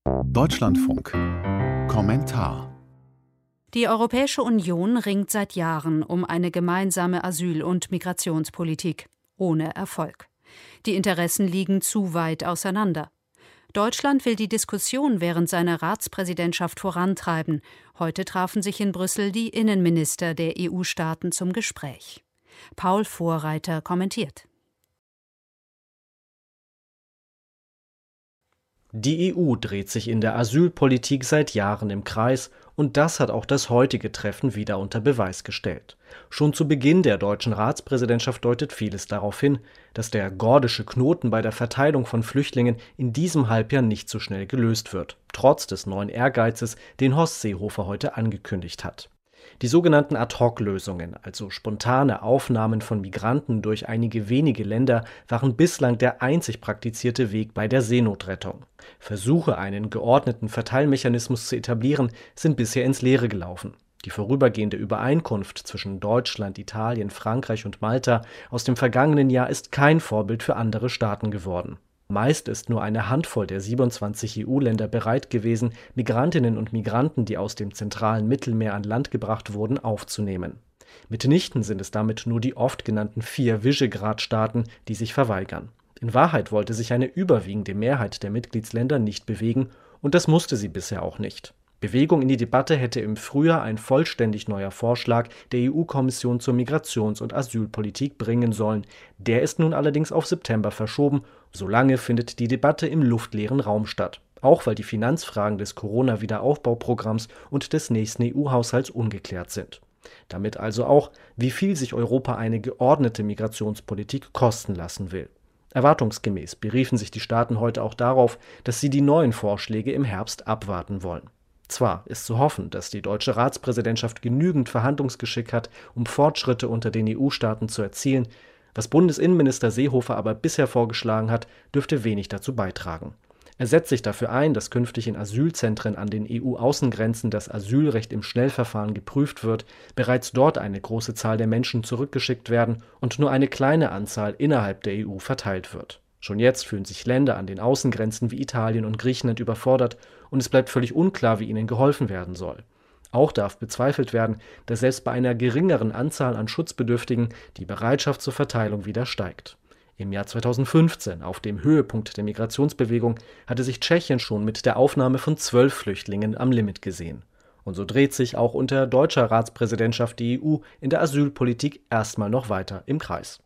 Deutschlandfunk. Kommentar. Die Europäische Union ringt seit Jahren um eine gemeinsame Asyl- und Migrationspolitik. Ohne Erfolg. Die Interessen liegen zu weit auseinander. Deutschland will die Diskussion während seiner Ratspräsidentschaft vorantreiben. Heute trafen sich in Brüssel die Innenminister der EU-Staaten zum Gespräch. Paul Vorreiter kommentiert. Die EU dreht sich in der Asylpolitik seit Jahren im Kreis, und das hat auch das heutige Treffen wieder unter Beweis gestellt. Schon zu Beginn der deutschen Ratspräsidentschaft deutet vieles darauf hin, dass der gordische Knoten bei der Verteilung von Flüchtlingen in diesem Halbjahr nicht so schnell gelöst wird, trotz des neuen Ehrgeizes, den Horst Seehofer heute angekündigt hat. Die sogenannten Ad-hoc-Lösungen, also spontane Aufnahmen von Migranten durch einige wenige Länder, waren bislang der einzig praktizierte Weg bei der Seenotrettung. Versuche, einen geordneten Verteilmechanismus zu etablieren, sind bisher ins Leere gelaufen. Die vorübergehende Übereinkunft zwischen Deutschland, Italien, Frankreich und Malta aus dem vergangenen Jahr ist kein Vorbild für andere Staaten geworden. Meist ist nur eine Handvoll der 27 EU-Länder bereit gewesen, Migrantinnen und Migranten, die aus dem zentralen Mittelmeer an Land gebracht wurden, aufzunehmen. Mitnichten sind es damit nur die oft genannten 4 Visegrad-Staaten, die sich verweigern. In Wahrheit wollte sich eine überwiegende Mehrheit der Mitgliedsländer nicht bewegen, und das musste sie bisher auch nicht. Bewegung in die Debatte hätte im Frühjahr ein vollständig neuer Vorschlag der EU-Kommission zur Migrations- und Asylpolitik bringen sollen. Der ist nun allerdings auf September verschoben. Solange findet die Debatte im luftleeren Raum statt. Auch weil die Finanzfragen des Corona-Wiederaufbauprogramms und des nächsten EU-Haushalts ungeklärt sind. Damit also auch, wie viel sich Europa eine geordnete Migrationspolitik kosten lassen will. Erwartungsgemäß beriefen sich die Staaten heute auch darauf, dass sie die neuen Vorschläge im Herbst abwarten wollen. Zwar ist zu hoffen, dass die deutsche Ratspräsidentschaft genügend Verhandlungsgeschick hat, um Fortschritte unter den EU-Staaten zu erzielen. Was Bundesinnenminister Seehofer aber bisher vorgeschlagen hat, dürfte wenig dazu beitragen. Er setzt sich dafür ein, dass künftig in Asylzentren an den EU-Außengrenzen das Asylrecht im Schnellverfahren geprüft wird, bereits dort eine große Zahl der Menschen zurückgeschickt werden und nur eine kleine Anzahl innerhalb der EU verteilt wird. Schon jetzt fühlen sich Länder an den Außengrenzen wie Italien und Griechenland überfordert, und es bleibt völlig unklar, wie ihnen geholfen werden soll. Auch darf bezweifelt werden, dass selbst bei einer geringeren Anzahl an Schutzbedürftigen die Bereitschaft zur Verteilung wieder steigt. Im Jahr 2015, auf dem Höhepunkt der Migrationsbewegung, hatte sich Tschechien schon mit der Aufnahme von 12 Flüchtlingen am Limit gesehen. Und so dreht sich auch unter deutscher Ratspräsidentschaft die EU in der Asylpolitik erstmal noch weiter im Kreis.